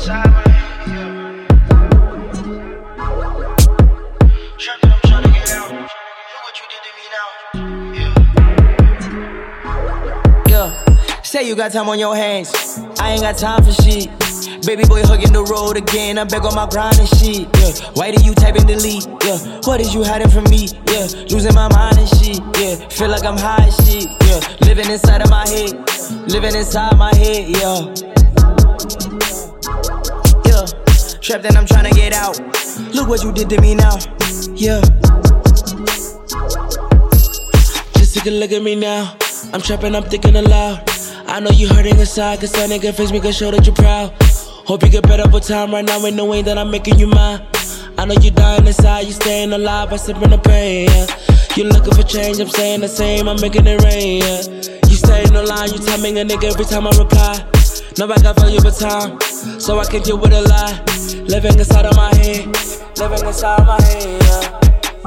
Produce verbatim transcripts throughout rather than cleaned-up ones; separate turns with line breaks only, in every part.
inside my head, yeah. Trap that I'm tryna get out. Look what you did to me now, yeah.
Yeah, say you got time on your hands. I ain't got time for shit. Baby boy hugging the road again. I'm back on my grind and shit. Yeah, why did you type and delete? Yeah, what is you hiding from me? Yeah, losing my mind and shit. Yeah, feel like I'm high as shit. Yeah, living inside of my head. Living inside my head. Yeah, yeah. Trapped and I'm trying to get out. Look what you did to me now. Yeah. Just take a look at me now. I'm trapping, I'm thinking aloud. I know you hurting inside, cause that nigga face me can show that you're proud. Hope you get better for time right now, ain't no way that I'm making you mine. I know you dying inside, you staying alive by sipping the pain, yeah. You looking for change, I'm saying the same, I'm making it rain, yeah. You staying no line, you timing a nigga every time I reply. Know I got valuable time, so I can deal with a lie. Living inside of my head, living inside of my head, yeah.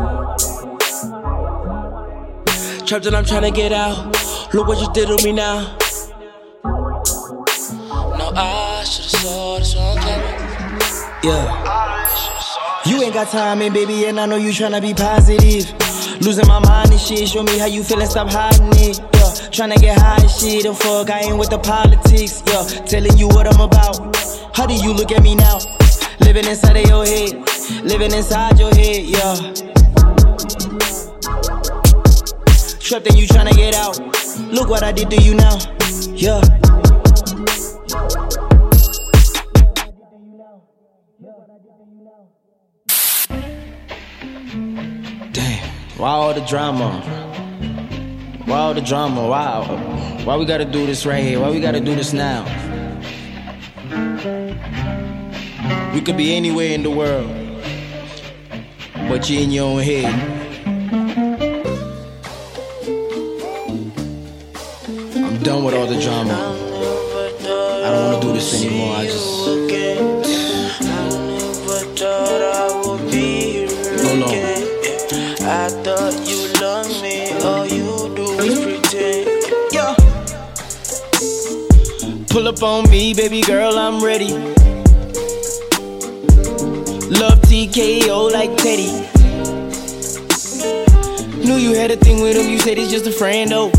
Trapped and I'm trying to get out. Look what you did to me now. No, I should've saw this one coming. Yeah. You ain't got time, and baby, and I know you tryna be positive. Losing my mind and shit. Show me how you feelin', stop hiding it. Yeah. Tryna get high and shit, and fuck, I ain't with the politics. Yeah. Telling you what I'm about. How do you look at me now? Living inside of your head, living inside your head. Yeah. Trapped and you tryna get out. Look what I did to you now. Yeah. Damn. Why all the drama? Why all the drama? Why? Why we gotta do this right here? Why we gotta do this now? We could be anywhere in the world, but you in your own head. I'm done with all the drama. I don't wanna do this anymore. I just hold on.
I thought you loved me, all you do is pretend.
Yeah. Pull up on me, baby girl, I'm ready. Love T K O like Teddy. Knew you had a thing with him, you said he's just a friend, though.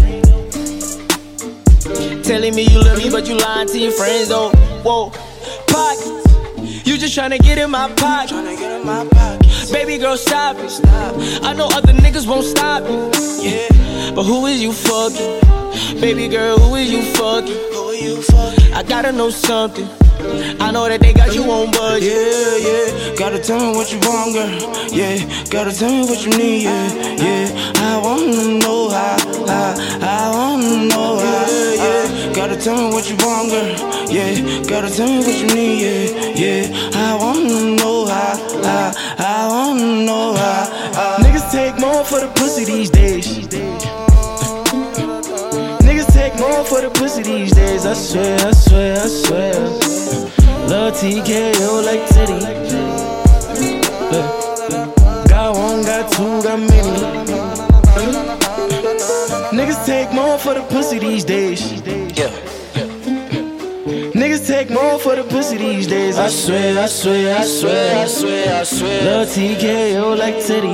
Telling me you love me, but you lying to your friends, though. Whoa, pockets, you just tryna get in my pocket.
Tryna get in my pockets.
Baby girl, stop it. Stop. I know other niggas won't stop it.
Yeah,
but who is you fucking? Baby girl, who is you fucking?
who are you fucking?
I gotta know something. I know that they got you on budget.
Yeah, yeah. Gotta tell me what you want, girl. Yeah, gotta tell me what you need. Yeah, yeah. I wanna know how, how. I wanna know how. Yeah, yeah. Gotta tell me what you want, girl. Yeah, gotta tell me what you need. Yeah, yeah. I wanna know how, how. I wanna know how. Niggas take more for the pussy these days. Niggas take more for the pussy these days. I swear, I swear, I swear. Love T K O like Teddy. Look, got one, got two, got many. Niggas take more for the pussy these days.
Yeah.
Niggas take more for the pussy these days. I swear, I swear, I swear, I swear, I swear. Love T K O like Teddy.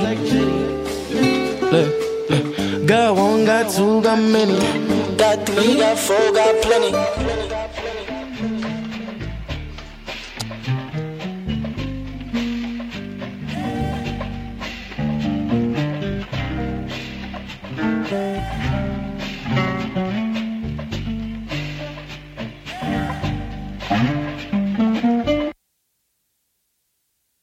Look, look, got one, got two, got many. Got three, got four, got plenty.